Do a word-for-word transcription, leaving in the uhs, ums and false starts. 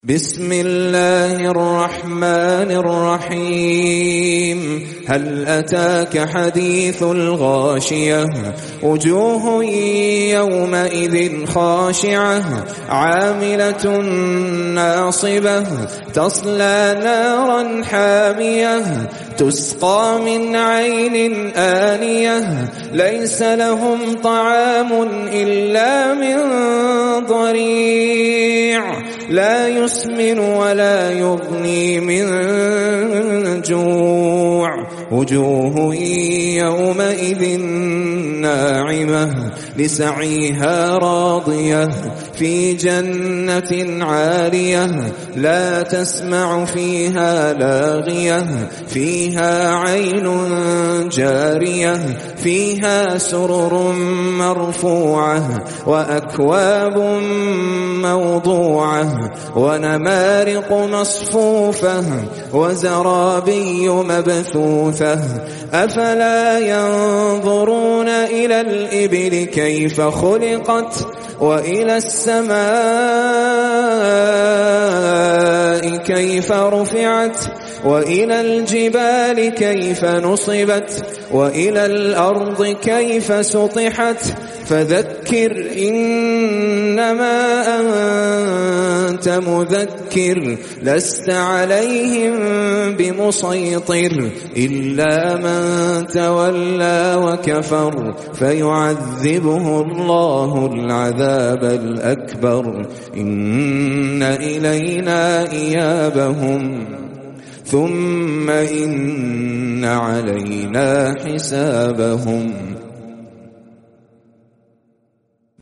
بسم الله الرحمن الرحيم. هل أتاك حديث الغاشية؟ وجوه يومئذ خاشعة عاملة ناصبة تصلى نارا حامية تسقى من عين آنية ليس لهم طعام إلا من ضريع لا يسمن ولا يغني من جوع. وجوه يومئذ ناعمة لسعيها راضية في جنة عالية لا تسمع فيها لاغية فيها عين جارية فيها سرر مرفوعة وأكواب موضوعة ونمارق مصفوفة وزرابي مبثوثة. أفلا ينظرون إلى الإبل كيف خلقت وإلى السماء كيف رفعت وإلى الجبال كيف نصبت وإلى الأرض كيف سطحت. فذكر إنما أنت مذكر لست عليهم بمسيطر إلا من تولى وكفر فيعذبه الله العذاب الأكبر. إن إلينا إيابهم ثم إن علينا حسابهم.